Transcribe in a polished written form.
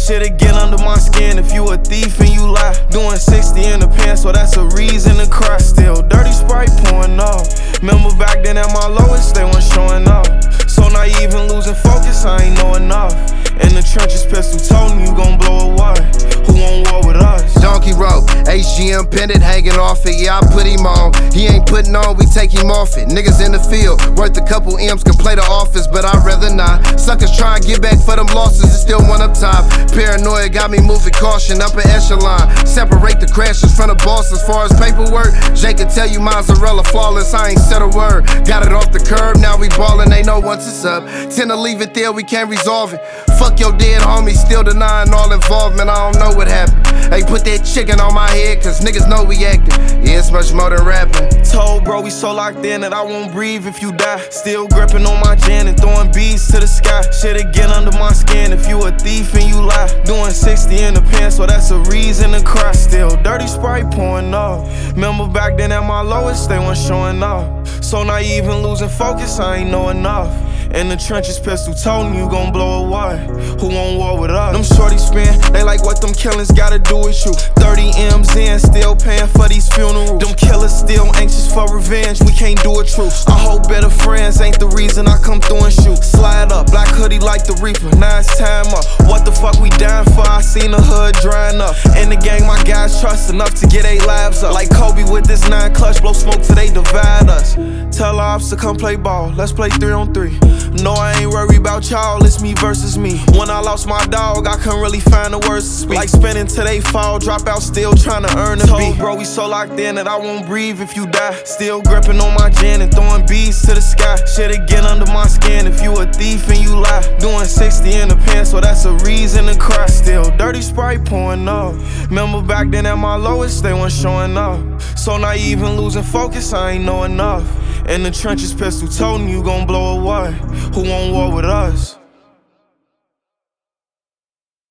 Shit'll get under my skin if you a thief and you lie. Doing 60 in the pants, so that's a reason to cry. Still dirty Sprite pouring off. Remember back then at my lowest, they weren't showing up. So naive and losing focus, I ain't know enough. In the trenches, pistol told me you gon' blow away. Who on war with us? Donkey rope, HGM pendant hanging off it. Yeah, I put him on. He ain't putting on, we take him off it. Niggas in the field, worth a couple M's, can play the office, but I'd rather not. Suckers try and get back for them losses, it's still one up top. Paranoia got me moving caution, upper echelon. Separate the crashes from the boss as far as paperwork. Jay can tell you mozzarella flawless, I ain't said a word. Got it off the curb, now we ballin', they know once it's up. Tend to leave it there, we can't resolve it. Fuck your dead homie, still denying all involvement, I don't know what happened. Hey, put that chicken on my head, cause niggas know we actin'. Yeah, it's much more than rapping. Told bro we so locked in that I won't breathe if you die. Still gripping on my gin and throwing beads to the sky. Shit'll get under my skin if you a thief and you lie. Doing 60 in the pants, so that's a reason to cry. Still dirty Sprite pouring off. Remember back then at my lowest, they weren't showing up. So naive and losing focus, I ain't know enough. In the trenches, pistol told me you gon' blow away. Who on war with us? Them shorties spin, they like what them killings gotta do with you. 30 M's in, still paying for these funerals. Them killers still anxious for revenge, we can't do a truce. I hope better friends ain't the reason I come through and shoot. Slide up, black hoodie like the Reaper, now it's time up. What the fuck we dying for? I seen the hood drying up. In the gang, my guys trust enough to get their lives up. Like Kobe with this 9 clutch, blow smoke till they divide us. Tell ops to come play ball, let's play 3-on-3. No, I ain't worried about y'all, it's me versus me. When I lost my dog, I couldn't really find the words to speak. Like spinning till they fall, drop out, still trying to earn a beat. Bro, we so locked in that I won't breathe if you die. Still gripping on my gin and throwing beads to the sky. Shit'll get under my skin if you a thief and you lie. Doing 60 in the pants, so that's a reason to cry. Still dirty Sprite pouring off. Remember back then at my lowest, they weren't showing up. So naive and losing focus, I ain't know enough. In the trenches, pistol told me you gon' blow away. Who on war with us?